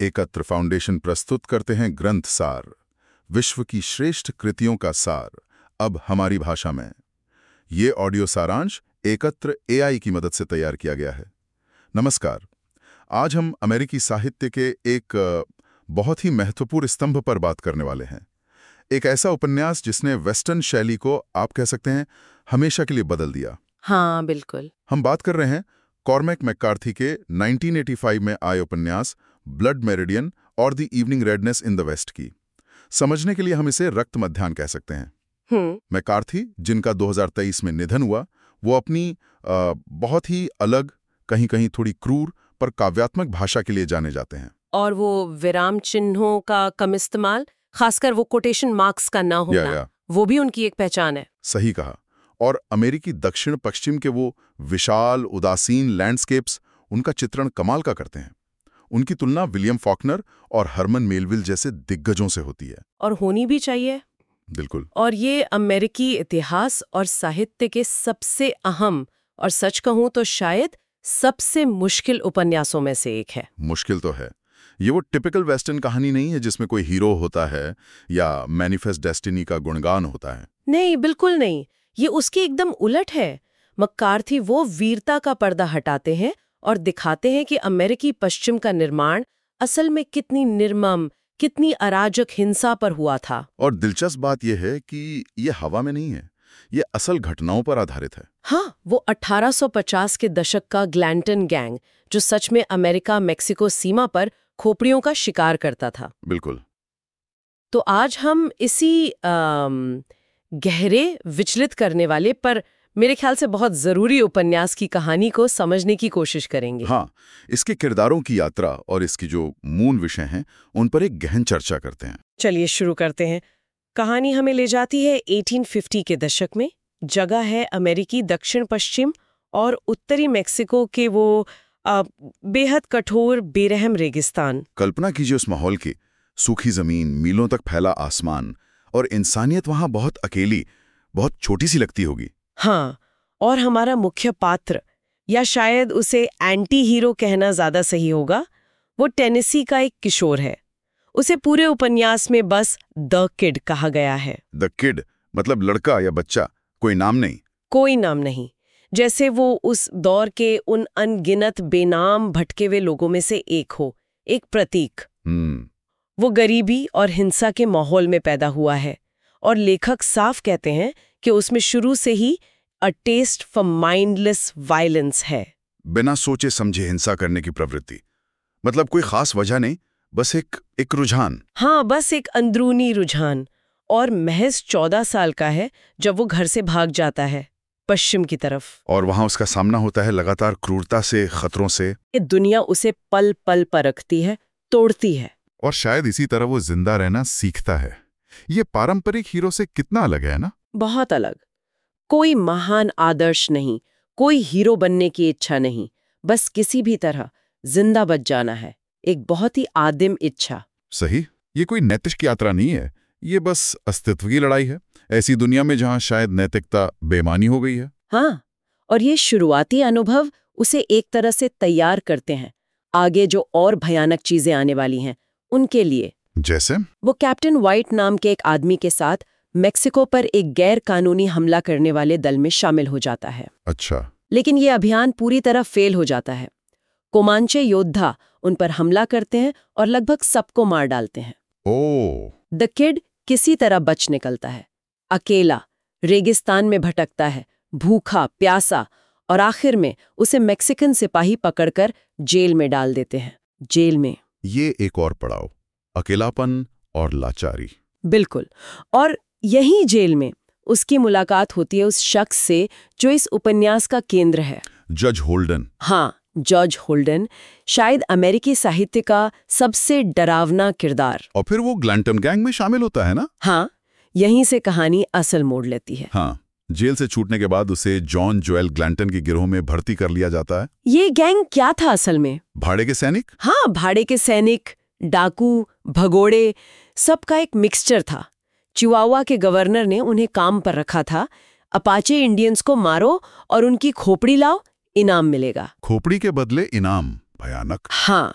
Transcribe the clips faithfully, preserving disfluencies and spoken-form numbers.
एकत्र फाउंडेशन प्रस्तुत करते हैं ग्रंथ सार, विश्व की श्रेष्ठ कृतियों का सार, अब हमारी भाषा में। ये ऑडियो सारांश एकत्र एआई की मदद से तैयार किया गया है। नमस्कार। आज हम अमेरिकी साहित्य के एक बहुत ही महत्वपूर्ण स्तंभ पर बात करने वाले हैं। एक ऐसा उपन्यास जिसने वेस्टर्न शैली को, आप कह सकते हैं, हमेशा के लिए बदल दिया। हाँ, बिल्कुल। हम बात कर रहे हैं कॉर्मेक मैककार्थी के नाइनटीन एटी फाइव में आए उपन्यास ब्लड मेरिडियन और the evening redness in the west की। समझने के लिए हम इसे रक्त मध्याह्न कह सकते हैं। हम्म मैककार्थी, जिनका दो हज़ार तेईस में निधन हुआ, वो अपनी आ, बहुत ही अलग, कहीं कहीं थोड़ी क्रूर पर काव्यात्मक भाषा के लिए जाने जाते हैं। और वो विराम चिन्हों का कम इस्तेमाल, खासकर वो कोटेशन मार्क्स का ना होना, या, या। वो भी उनकी एक पहचान है। सही कहा। और अमेरिकी दक्षिण पश्चिम के वो विशाल उदासीन लैंडस्केप्स, उनका चित्रण कमाल का करते हैं। उनकी तुलना विलियम फॉकनर और हरमन मेलविल जैसे दिग्गजों से होती है। और होनी भी चाहिए। बिल्कुल। और ये अमेरिकी इतिहास और साहित्य के सबसे अहम और सच कहूं तो शायद सबसे मुश्किल उपन्यासों में से एक है। मुश्किल तो है। ये वो टिपिकल वेस्टर्न कहानी नहीं है जिसमें कोई हीरो होता है या मैनिफेस्ट डेस्टिनी का गुणगान होता है। नहीं, बिल्कुल नहीं। ये उसकी एकदम उलट है। मैककार्थी वो वीरता का पर्दा हटाते हैं और दिखाते हैं कि अमेरिकी पश्चिम का निर्माण असल में कितनी निर्मम, कितनी अराजक हिंसा पर हुआ था। और दिलचस्प बात यह है कि ये हवा में नहीं है, ये असल घटनाओं पर आधारित है। हाँ, वो अठारह सौ पचास के दशक का ग्लैंटन गैंग, जो सच में अमेरिका मेक्सिको सीमा पर खोपड़ियों का शिकार करता था। बिल्कुल। तो आज हम इसी आम, गहरे, विचलित करने वाले पर मेरे ख्याल से बहुत जरूरी उपन्यास की कहानी को समझने की कोशिश करेंगे। हाँ, इसके किरदारों की यात्रा और इसकी जो मूल विषय हैं, उन पर एक गहन चर्चा करते हैं। चलिए शुरू करते हैं। कहानी हमें ले जाती है अठारह सौ पचास के दशक में। जगह है अमेरिकी दक्षिण पश्चिम और उत्तरी मेक्सिको के वो आ, बेहद कठोर, बेरहम रेगिस्तान। कल्पना कीजिए उस माहौल की, सूखी जमीन, मीलों तक फैला आसमान, और इंसानियत वहां बहुत अकेली, बहुत छोटी सी लगती होगी। हाँ, और हमारा मुख्य पात्र, या शायद उसे एंटी हीरो कहना ज्यादा सही होगा, वो टेनेसी का एक किशोर है। उसे पूरे उपन्यास में बस द किड कहा गया है। द किड मतलब लड़का या बच्चा, कोई नाम नहीं। कोई नाम नहीं, जैसे वो उस दौर के उन अनगिनत बेनाम भटके हुए लोगों में से एक हो, एक प्रतीक। हम्म वो गरीबी और हिंसा के माहौल में पैदा हुआ है, और लेखक साफ कहते हैं कि उसमें शुरू से ही a test for mindless violence है। बिना सोचे समझे हिंसा करने की प्रवृत्ति, मतलब कोई खास वजह नहीं, बस एक एक रुझान। हाँ, बस एक अंदरूनी रुझान। और महज चौदह साल का है जब वो घर से भाग जाता है पश्चिम की तरफ। और वहां उसका सामना होता है लगातार क्रूरता से, खतरों से। ये दुनिया उसे पल पल परखती है, तोड़ती है। और शायद इसी तरह वो जिंदा रहना सीखता है। ये पारंपरिक हीरो से कितना अलग है ना? बहुत अलग। कोई महान आदर्श नहीं, कोई हीरो बनने की इच्छा नहीं, बस किसी भी तरह जिंदा बच जाना है। एक बहुत ही आदिम इच्छा। सही। ये कोई नैतिक यात्रा नहीं है, ये बस अस्तित्व की लड़ाई है, ऐसी दुनिया में जहां शायद नैतिकता बेमानी हो गई है। हाँ, और ये शुरुआती अनुभव उसे एक तरह से तैयार करते हैं आगे जो और भयानक चीजें आने वाली हैं उनके लिए। जैसे वो कैप्टन व्हाइट नाम के एक आदमी के साथ मेक्सिको पर एक गैर कानूनी हमला करने वाले दल में शामिल हो जाता है। अच्छा। लेकिन ये अभियान पूरी तरह फेल हो जाता है। कोमांचे योद्धा उन पर हमला करते हैं और लगभग सबको मार डालते हैं। ओह। द किड किसी तरह बच निकलता है, अकेला रेगिस्तान में भटकता है, भूखा प्यासा, और आखिर में उसे मेक्सिकन सिपाही पकड़कर जेल में डाल देते हैं। जेल में ये एक और पड़ाव, अकेलापन और लाचारी। बिल्कुल। और यही जेल में उसकी मुलाकात होती है उस शख्स से जो इस उपन्यास का केंद्र है, जज होल्डन। हाँ, जज होल्डन, शायद अमेरिकी साहित्य का सबसे डरावना किरदार। और फिर वो ग्लैंटन गैंग में शामिल होता है ना? हाँ, यहीं से कहानी असल मोड़ लेती है। हाँ, जेल से छूटने के बाद उसे जॉन जोएल ग्लैंटन के गिरोह में भर्ती कर लिया जाता है। ये गैंग क्या था असल में? भाड़े के सैनिक। हाँ, भाड़े के सैनिक, डाकू, भगोड़े, सबका एक मिक्सचर था। चिवावा के गवर्नर ने उन्हें काम पर रखा था, अपाचे इंडियंस को मारो और उनकी खोपड़ी लाओ, इनाम मिलेगा। खोपड़ी के बदले इनाम, भयानक। हाँ,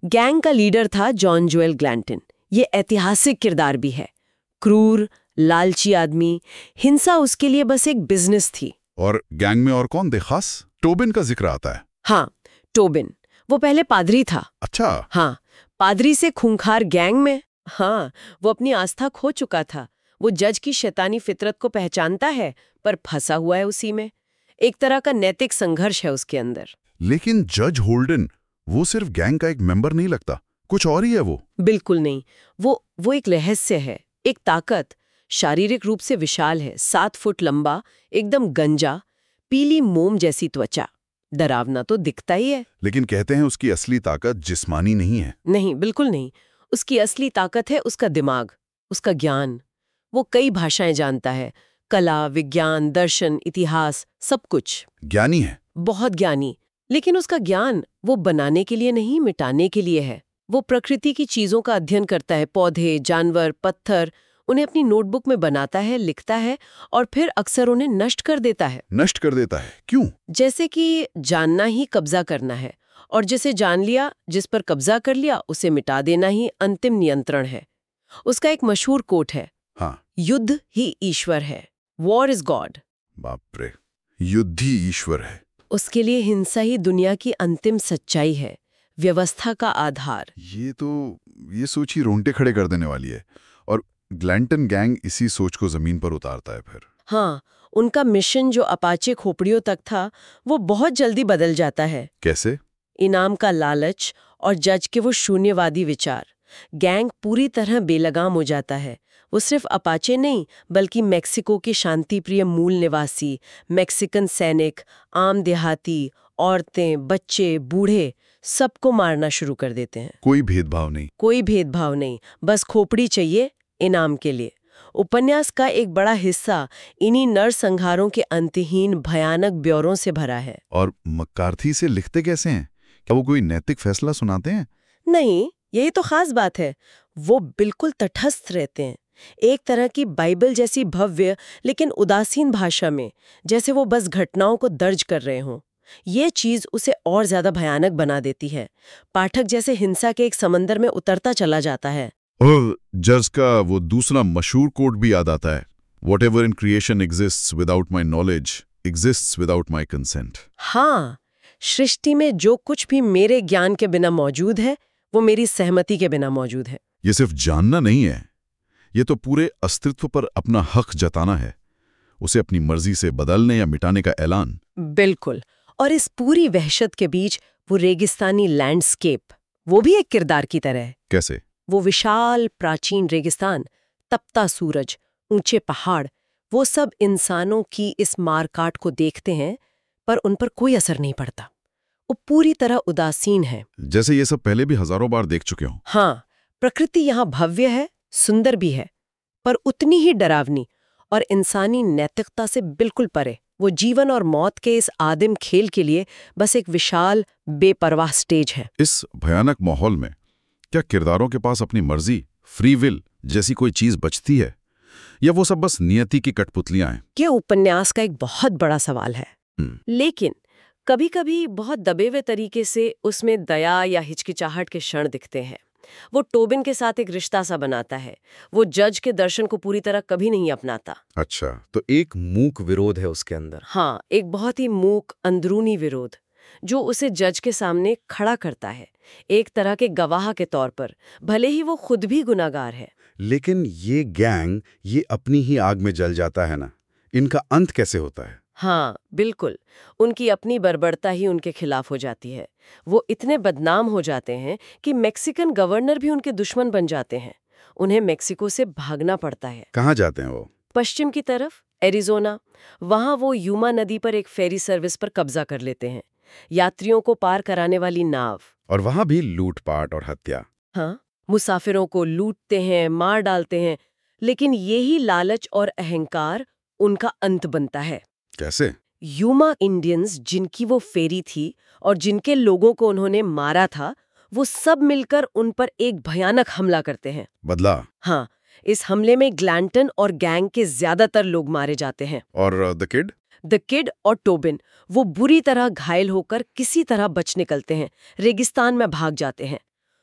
गैंग का लीडर था जॉन जोएल ग्लैंटन। ये ऐतिहासिक किरदार भी है। क्रूर, लालची आदमी, हिंसा उसके लिए बस एक बिजनेस थी। और गैंग में और कौन थे खास? टोबिन का जिक्र आता है। हाँ, टोबिन। वो पहले पादरी था। अच्छा। हाँ, पादरी से खूंखार गैंग में। हाँ, वो अपनी आस्था खो चुका था। वो जज की शैतानी फितरत को पहचानता है, पर फंसा हुआ है उसी में। एक तरह का नैतिक संघर्ष है उसके अंदर। लेकिन जज होल्डन वो सिर्फ गैंग का एक मेंबर नहीं लगता, कुछ और ही है वो। बिल्कुल नहीं। वो वो एक रहस्य है, एक ताकत। शारीरिक रूप से विशाल है, सात फुट लंबा, एकदम गंजा, पीली मोम जैसी त्वचा। डरावना तो दिखता ही है। लेकिन कहते हैं उसकी असली ताकत जिस्मानी नहीं है। नहीं, बिल्कुल नहीं। उसकी असली ताकत है उसका दिमाग, उसका ज्ञान। वो कई भाषाएं जानता है, कला, विज्ञान, दर्शन, इतिहास, सब कुछ। ज्ञानी है। बहुत ज्ञानी। लेकिन उसका ज्ञान वो बनाने के लिए नहीं, मिटाने के लिए है। वो प्रकृति की चीजों का अध्ययन करता है, पौधे, जानवर, पत्थर, उन्हें अपनी नोटबुक में बनाता है, लिखता है और फिर अक्सर उन्हें नष्ट कर देता है। नष्ट कर देता है? क्यों? जैसे कि जानना ही कब्जा करना है, और जिसे जान लिया, जिस पर कब्जा कर लिया, उसे मिटा देना ही अंतिम नियंत्रण है। उसका एक मशहूर कोट है, हाँ, युद्ध ही ईश्वर है, वॉर इज गॉड। बाप रे, युद्ध ही ईश्वर है। उसके लिए हिंसा ही दुनिया की अंतिम सच्चाई है, व्यवस्था का आधार। ये तो ये सोच ही रोंगटे खड़े कर देने वाली है। और ग्लैंटन गैंग इसी सोच को जमीन पर उतारता है फिर। हाँ, उनका मिशन जो अपाचे खोपड़ियों तक था, वो बहुत जल्दी बदल जाता है। कैसे? इनाम का लालच और जज के वो शून्यवादी विचार। गैंग पूरी तरह बेलगाम हो जाता है। वो सिर्फ अपाचे नहीं, बल्कि मेक्सिको के शांतिप्रिय मूल निवासी, मेक्सिकन सैनिक, आम देहाती, औरतें, बच्चे, बूढ़े, सबको मारना शुरू कर देते हैं। कोई भेदभाव नहीं। कोई भेदभाव नहीं, बस खोपड़ी चाहिए इनाम के लिए। उपन्यास का एक बड़ा हिस्सा इन्हीं नरसंहारों के अंतहीन भयानक ब्यौरों से भरा है। और मक्कार्थी से लिखते कैसे हैं? क्या वो कोई नैतिक फैसला सुनाते हैं? नहीं, यही तो खास बात है। वो बिल्कुल तटस्थ रहते हैं, एक तरह की बाइबल जैसी भव्य लेकिन उदासीन भाषा में, जैसे वो बस घटनाओं को दर्ज कर रहे हों। ये चीज उसे और ज्यादा भयानक बना देती है। पाठक जैसे हिंसा के एक समंदर में उतरता चला जाता है। और जज का वो दूसरा मशहूर कोट भी याद आता है, Whatever in creation exists without my knowledge exists without my consent. हाँ, सृष्टि में जो कुछ भी मेरे ज्ञान के बिना मौजूद है, वो मेरी सहमति के बिना मौजूद है। ये सिर्फ जानना नहीं है, ये तो पूरे अस्तित्व पर अपना हक जताना है, उसे अपनी मर्जी से बदलने या मिटाने का ऐलान। बिल्कुल। और इस पूरी वहशत के बीच वो रेगिस्तानी लैंडस्केप, वो भी एक किरदार की तरह है। कैसे? वो विशाल प्राचीन रेगिस्तान, तपता सूरज, ऊंचे पहाड़, वो सब इंसानों की इस मारकाट को देखते हैं, पर उन पर कोई असर नहीं पड़ता। वो पूरी तरह उदासीन है, जैसे ये सब पहले भी हजारों बार देख चुके हों। हाँ, प्रकृति यहाँ भव्य है, सुंदर भी है, पर उतनी ही डरावनी और इंसानी नैतिकता से बिल्कुल परे। वो जीवन और मौत के इस आदिम खेल के लिए बस एक विशाल बेपरवाह स्टेज है। इस भयानक माहौल में क्या किरदारों के पास अपनी मर्जी, फ्री विल जैसी कोई चीज बचती है, या वो सब बस नियति की कठपुतलियां हैं? ये उपन्यास का एक बहुत बड़ा सवाल है। लेकिन कभी-कभी बहुत दबे हुए तरीके से उसमें दया या हिचकिचाहट के क्षण दिखते हैं। वो टोबिन के साथ एक रिश्ता सा बनाता है। वो जज के दर्शन को पूरी तरह कभी नहीं अपनाता। अच्छा, तो एक मूक विरोध है उसके अंदर। हाँ, एक बहुत ही मूक अंदरूनी विरोध जो उसे जज के सामने खड़ा करता है, एक तरह के गवाह के तौर पर, भले ही वो खुद भी गुनाहगार है। लेकिन ये गैंग ये अपनी ही आग में जल जाता है ना, इनका अंत कैसे होता है? हाँ, बिल्कुल। उनकी अपनी बर्बरता ही उनके खिलाफ हो जाती है। वो इतने बदनाम हो जाते हैं कि मैक्सिकन गवर्नर भी उनके दुश्मन बन जाते हैं। उन्हें मेक्सिको से भागना पड़ता है। कहाँ जाते हैं वो? पश्चिम की तरफ, एरिज़ोना। वहाँ वो यूमा नदी पर एक फेरी सर्विस पर कब्जा कर लेते हैं, यात्रियों को पार कराने वाली नाव। और वहाँ भी लूटपाट और हत्या। हाँ, मुसाफिरों को लूटते हैं, मार डालते हैं, लेकिन यही लालच और अहंकार उनका अंत बनता है। कैसे? यूमा इंडियंस, जिनकी वो फेरी थी और जिनके लोगों को उन्होंने मारा था, वो सब मिलकर उन पर एक भयानक हमला करते हैं। बदला? हाँ, इस हमले में ग्लैंटन और गैंग के ज्यादातर लोग मारे जाते हैं। और द किड? द किड और टोबिन वो बुरी तरह घायल होकर किसी तरह बच निकलते हैं, रेगिस्तान में भाग जाते हैं।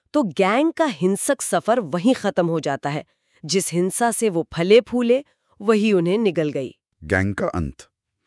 तो गैंग का हिंसक सफर वहीं खत्म हो जाता है। जिस हिंसा से वो फले फूले वही उन्हें निगल गई। गैंग का अंत।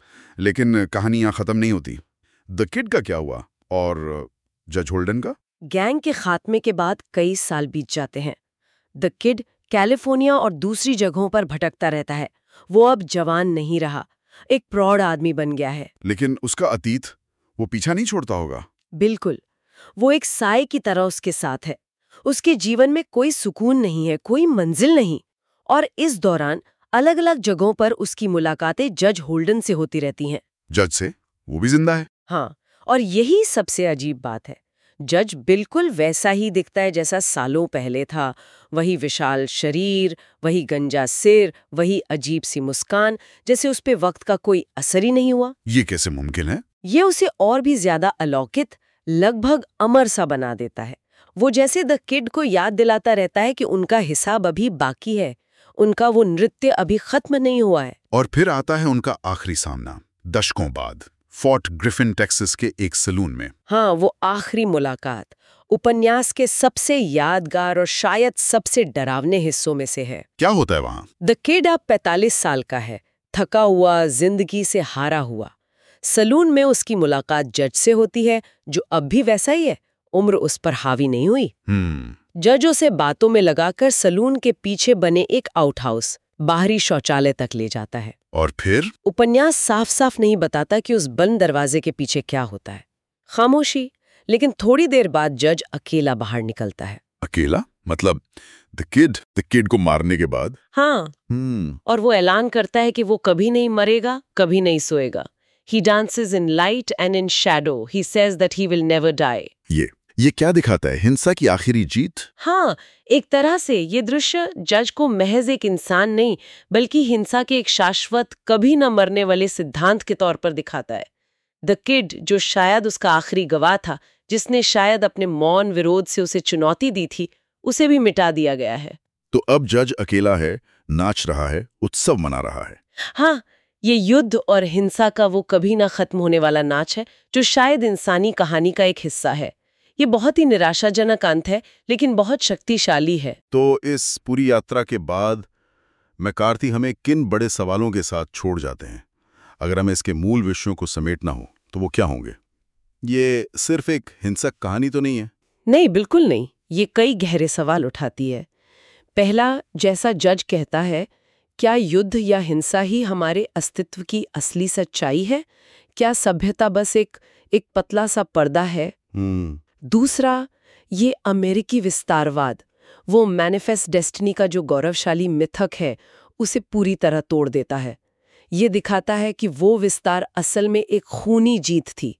लेकिन कहानी यहाँ खत्म नहीं होती। द किड का क्या हुआ और जज होल्डन का? गैंग के खात्मे के बाद कई साल बीत जाते हैं। द किड कैलिफोर्निया और दूसरी जगहों पर भटकता रहता है। वो अब जवान नहीं रहा, एक प्रौढ़ आदमी बन गया है। लेकिन उसका अतीत वो पीछा नहीं छोड़ता होगा। बिल्कुल, वो एक साए की तरह उसके साथ है। उसके जीवन में कोई सुकून नहीं है, कोई मंजिल नहीं। और इस दौरान अलग अलग जगहों पर उसकी मुलाकातें जज होल्डन से होती रहती हैं। जज से? वो भी जिंदा है? हाँ, और यही सबसे अजीब बात है। जज बिल्कुल वैसा ही दिखता है जैसा सालों पहले था। वही विशाल शरीर, वही गंजा सिर, वही अजीब सी मुस्कान, जैसे उस पे वक्त का कोई असर ही नहीं हुआ। ये कैसे मुमकिन है? ये उसे और भी ज्यादा अलौकिक, लगभग अमर सा बना देता है। वो जैसे द किड को याद दिलाता रहता है कि उनका हिसाब अभी बाकी है, उनका वो नृत्य अभी खत्म नहीं हुआ है। और फिर आता है उनका आखिरी सामना, दशकों बाद, फोर्ट ग्रिफिन टेक्सास के एक सलून में। हाँ, वो आखिरी मुलाकात उपन्यास के सबसे यादगार और शायद सबसे डरावने हिस्सों में से है। क्या होता है वहां? द किड अब पैंतालीस साल का है, थका हुआ, जिंदगी से हारा हुआ। सलून में उसकी मुलाकात जज से होती है, जो अब भी वैसा ही है, उम्र उस पर हावी नहीं हुई। हम्म जज उसे बातों में लगाकर सलून के पीछे बने एक आउटहाउस, बाहरी शौचालय तक ले जाता है। और फिर? उपन्यास साफ साफ नहीं बताता कि उस बंद दरवाजे के पीछे क्या होता है। खामोशी। लेकिन थोड़ी देर बाद जज अकेला बाहर निकलता है। अकेला? मतलब द किड द किड को मारने के बाद? हाँ, हम्म और वो ऐलान करता है कि वो कभी नहीं मरेगा, कभी नहीं सोएगा। He dances in light and in shadow. He says that he will never die. ये ये क्या दिखाता है? हिंसा की आखिरी जीत? हाँ, एक तरह से ये दृश्य जज को महज एक इंसान नहीं, बल्कि हिंसा के एक शाश्वत, कभी न मरने वाले सिद्धांत के तौर पर दिखाता है। द किड, जो शायद उसका आखिरी गवाह था, जिसने शायद अपने मौन विरोध से उसे चुनौती दी थी, उसे भी मिटा दिया गया है। तो अब जज अकेला है, नाच रहा है, उत्सव मना रहा है। हाँ, ये युद्ध और हिंसा का वो कभी ना खत्म होने वाला नाच है, जो शायद इंसानी कहानी का एक हिस्सा है। ये बहुत ही निराशाजनक अंत है, लेकिन बहुत शक्तिशाली है। तो इस पूरी यात्रा के बाद मैकार्थी हमें किन बड़े सवालों के साथ छोड़ जाते हैं? अगर हमें इसके मूल विषयों को समेटना हो तो वो क्या होंगे? ये सिर्फ एक हिंसक कहानी तो नहीं है? नहीं, बिल्कुल नहीं। ये कई गहरे सवाल उठाती है। पहला, जैसा जज कहता है, क्या युद्ध या हिंसा ही हमारे अस्तित्व की असली सच्चाई है? क्या सभ्यता बस एक एक पतला सा पर्दा है? हम्म दूसरा, ये अमेरिकी विस्तारवाद, वो मैनिफेस्ट डेस्टिनी का जो गौरवशाली मिथक है, उसे पूरी तरह तोड़ देता है। ये दिखाता है कि वो विस्तार असल में एक खूनी जीत थी।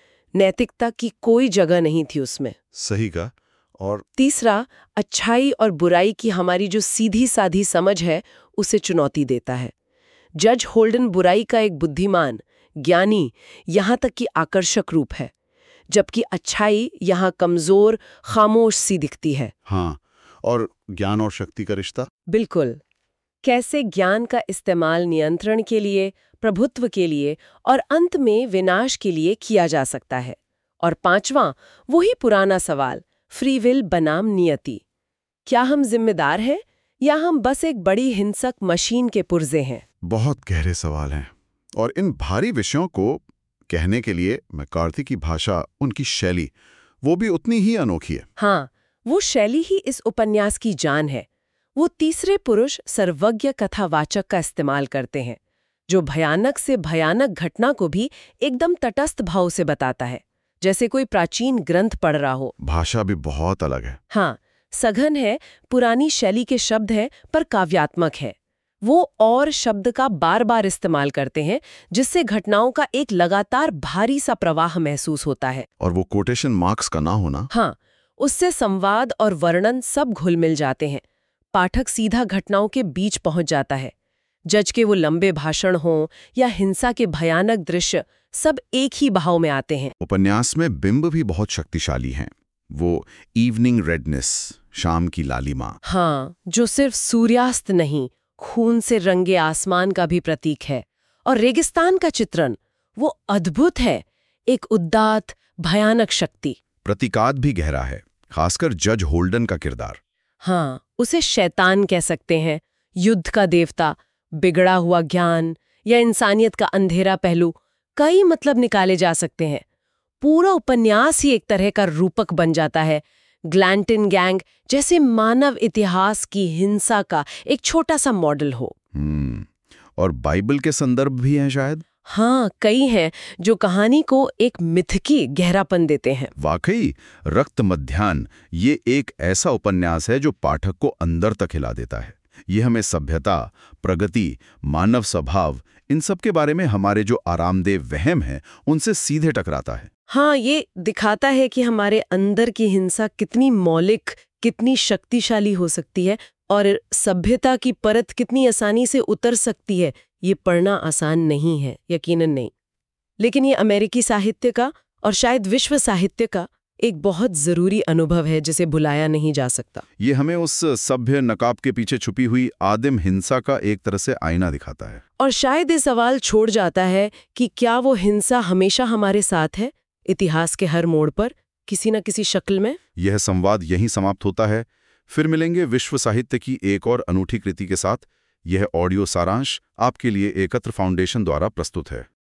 नैतिकता की कोई जगह नहीं थी उसमें। सही का। और तीसरा, अच्छाई और बुराई की हमारी जो सीधी साधी समझ है, उसे चुनौती देता है। जज होल्डन बुराई का एक बुद्धिमान, ज्ञानी, यहाँ तक कि आकर्षक रूप है, जबकि अच्छाई यहाँ कमजोर, खामोश सी दिखती है। हाँ, और ज्ञान और शक्ति का रिश्ता? बिल्कुल। कैसे ज्ञान का इस्तेमाल नियंत्रण के लिए, प्रभुत्व के लिए और अंत में विनाश के लिए किया जा सकता है। और पांचवां, वही पुराना सवाल, फ्री विल बनाम नियति। क्या हम जिम्मेदार हैं या हम बस एक बड़ी हिंसक मशीन के पुर्जे हैं? बहुत गहरे सवाल हैं। और इन भारी विषयों को कहने के लिए मैकार्थी की भाषा, उनकी शैली, वो भी उतनी ही अनोखी है। हाँ, वो शैली ही इस उपन्यास की जान है। वो तीसरे पुरुष सर्वज्ञ कथावाचक का इस्तेमाल करते हैं, जो भयानक से भयानक घटना को भी एकदम तटस्थ भाव से बताता है, जैसे कोई प्राचीन ग्रंथ पढ़ रहा हो। भाषा भी बहुत अलग है। हाँ, सघन है, पुरानी शैली के शब्द हैं, पर काव्यात्मक है। वो और शब्द का बार बार इस्तेमाल करते हैं, जिससे घटनाओं का एक लगातार भारी सा प्रवाह महसूस होता है। और वो कोटेशन मार्क्स का ना होना? हाँ, उससे संवाद और वर्णन सब घुल मिल जाते हैं। पाठक सीधा घटनाओं के बीच पहुंच जाता है। जज के वो लंबे भाषण हों या हिंसा के भयानक दृश्य, सब एक ही बहाव में आते हैं। उपन्यास में बिंब भी बहुत शक्तिशाली हैं। वो इवनिंग रेडनेस, शाम की लालिमा। हाँ, जो सिर्फ सूर्यास्त नहीं, खून से रंगे आसमान का भी प्रतीक है। और रेगिस्तान का चित्रण, वो अद्भुत है, एक उदात्त, भयानक शक्ति। प्रतीकात भी गहरा है। खासकर जज होल्डन का किरदार। हाँ, उसे शैतान कह सकते हैं, युद्ध का देवता, बिगड़ा हुआ ज्ञान या इंसानियत का अंधेरा पहलू, कई मतलब निकाले जा सकते हैं। पूरा उपन्यास ही एक तरह का रूपक बन जाता है। ग्लैंटिन गैंग जैसे मानव इतिहास की हिंसा का एक छोटा सा मॉडल हो। हम्म और बाइबल के संदर्भ भी हैं शायद। हाँ, कई हैं जो कहानी को एक मिथकी गहरापन देते हैं। वाकई, रक्त मध्याह्न ये एक ऐसा उपन्यास है जो पाठक को अंदर तक हिला देता है। ये हमें सभ्यता, प्रगति, मानव स्वभाव, इन सब के बारे में हमारे जो आरामदेह वहम हैं उनसे सीधे टकराता है। हाँ, ये दिखाता है कि हमारे अंदर की हिंसा कितनी मौलिक, कितनी शक्तिशाली हो सकती है और सभ्यता की परत कितनी आसानी से उतर सकती है। ये पढ़ना आसान नहीं है, यकीनन नहीं, लेकिन ये अमेरिकी साहित्य का और शायद विश्व साहित्य का एक बहुत जरूरी अनुभव है जिसे भुलाया नहीं जा सकता। ये हमें उस सभ्य नकाब के पीछे छुपी हुई आदिम हिंसा का एक तरह से आईना दिखाता है। और शायद ये सवाल छोड़ जाता है कि क्या वो हिंसा हमेशा हमारे साथ है, इतिहास के हर मोड़ पर, किसी न किसी शक्ल में। यह संवाद यहीं समाप्त होता है। फिर मिलेंगे विश्व साहित्य की एक और अनूठी कृति के साथ। यह ऑडियो सारांश आपके लिए एकत्र फाउंडेशन द्वारा प्रस्तुत है।